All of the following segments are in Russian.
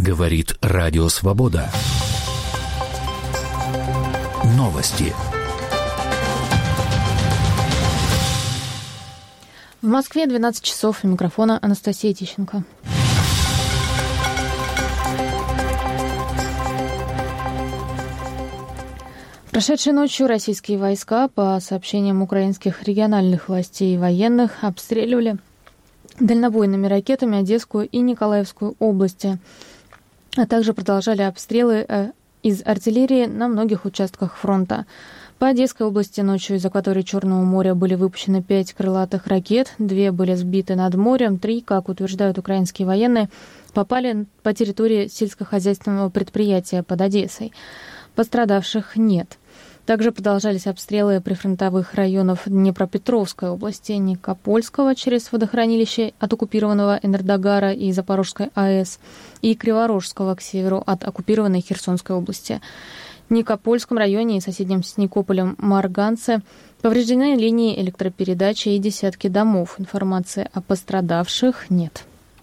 Говорит Радио Свобода. Новости. В Москве 12 часов. У микрофона Анастасия Тищенко. Прошедшей ночью российские войска, по сообщениям украинских региональных властей и военных, обстреливали дальнобойными ракетами Одесскую и Николаевскую области, а также продолжали обстрелы из артиллерии на многих участках фронта. По Одесской области ночью из акватории Черного моря были выпущены 5 крылатых ракет, 2 были сбиты над морем, 3, как утверждают украинские военные, попали по территории сельскохозяйственного предприятия под Одессой. Пострадавших нет. Также продолжались обстрелы прифронтовых районов Днепропетровской области, Никопольского через водохранилище от оккупированного Энергодара и Запорожской АЭС и Криворожского к северу от оккупированной Херсонской области. В Никопольском районе и соседнем с Никополем Марганце повреждены линии электропередачи и десятки домов. Информации о пострадавших нет.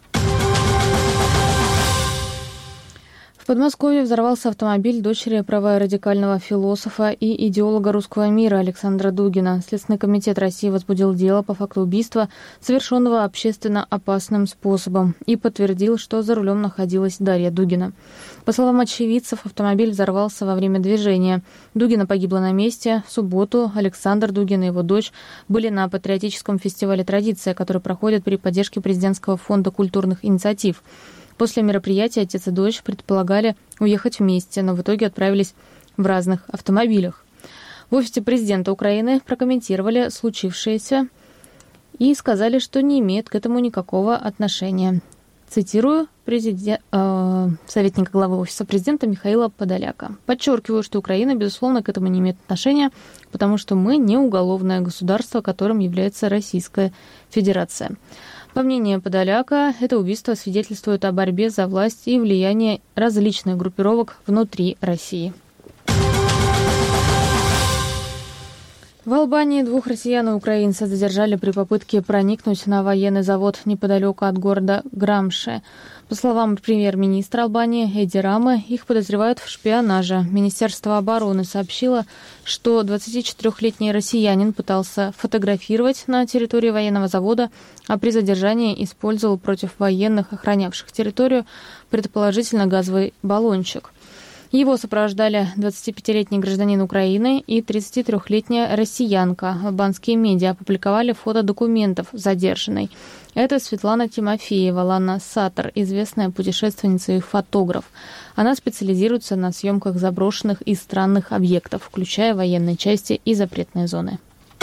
В Подмосковье взорвался автомобиль дочери праворадикального философа и идеолога русского мира Александра Дугина. Следственный комитет России возбудил дело по факту убийства, совершенного общественно опасным способом, и подтвердил, что за рулем находилась Дарья Дугина. По словам очевидцев, автомобиль взорвался во время движения. Дугина погибла на месте. В субботу Александр Дугин и его дочь были на патриотическом фестивале «Традиция», который проходит при поддержке президентского фонда культурных инициатив. После мероприятия отец и дочь предполагали уехать вместе, но в итоге отправились в разных автомобилях. В офисе президента Украины прокомментировали случившееся и сказали, что не имеют к этому никакого отношения. Цитирую советника главы офиса президента Михаила Подоляка. «Подчеркиваю, что Украина, безусловно, к этому не имеет отношения, потому что мы не уголовное государство, которым является Российская Федерация». По мнению Подоляка, это убийство свидетельствует о борьбе за власть и влияние различных группировок внутри России. В Албании 2 россиян и украинца задержали при попытке проникнуть на военный завод неподалеку от города Грамше. По словам премьер-министра Албании Эди Рамы, их подозревают в шпионаже. Министерство обороны сообщило, что 24-летний россиянин пытался фотографировать на территории военного завода, а при задержании использовал против военных, охранявших территорию, предположительно газовый баллончик. Его сопровождали 25-летний гражданин Украины и 33-летняя россиянка. Албанские медиа опубликовали фото документов задержанной. Это Светлана Тимофеева, Лана Сатор, известная путешественница и фотограф. Она специализируется на съемках заброшенных и странных объектов, включая военные части и запретные зоны.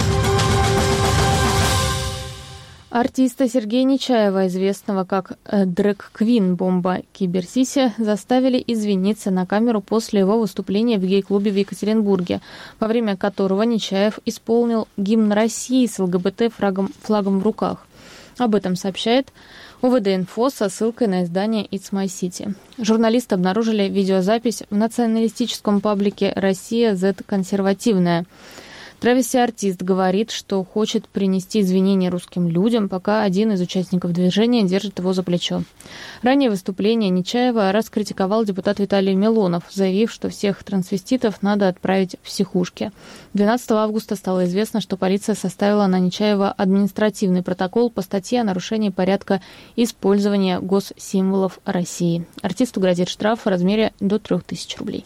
Артиста Сергея Нечаева, известного как дрэг-квин Бомба Киберсиси, заставили извиниться на камеру после его выступления в гей-клубе в Екатеринбурге, во время которого Нечаев исполнил гимн России с ЛГБТ-флагом в руках. Об этом сообщает УВД-инфо со ссылкой на издание It's My City. Журналисты обнаружили видеозапись в националистическом паблике «Россия Z консервативная». Травести-артист говорит, что хочет принести извинения русским людям, пока один из участников движения держит его за плечо. Ранее выступление Нечаева раскритиковал депутат Виталий Милонов, заявив, что всех трансвеститов надо отправить в психушки. 12 августа стало известно, что полиция составила на Нечаева административный протокол по статье о нарушении порядка использования госсимволов России. Артисту грозит штраф в размере до 3000 рублей.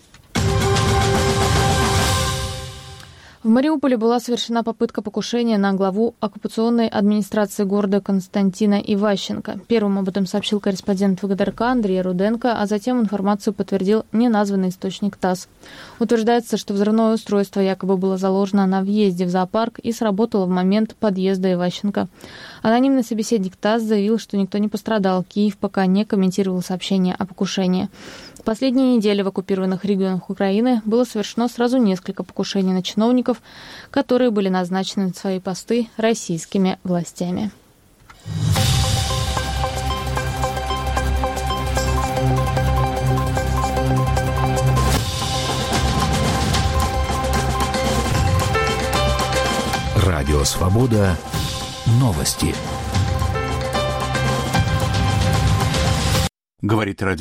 В Мариуполе была совершена попытка покушения на главу оккупационной администрации города Константина Иващенко. Первым об этом сообщил корреспондент ВГТРК Андрей Руденко, а затем информацию подтвердил неназванный источник ТАСС. Утверждается, что взрывное устройство якобы было заложено на въезде в зоопарк и сработало в момент подъезда Иващенко. Анонимный собеседник ТАСС заявил, что никто не пострадал. Киев пока не комментировал сообщение о покушении. В последние недели в оккупированных регионах Украины было совершено сразу несколько покушений на чиновников, которые были назначены на свои посты российскими властями. Радио «Свобода». Новости. Говорит радио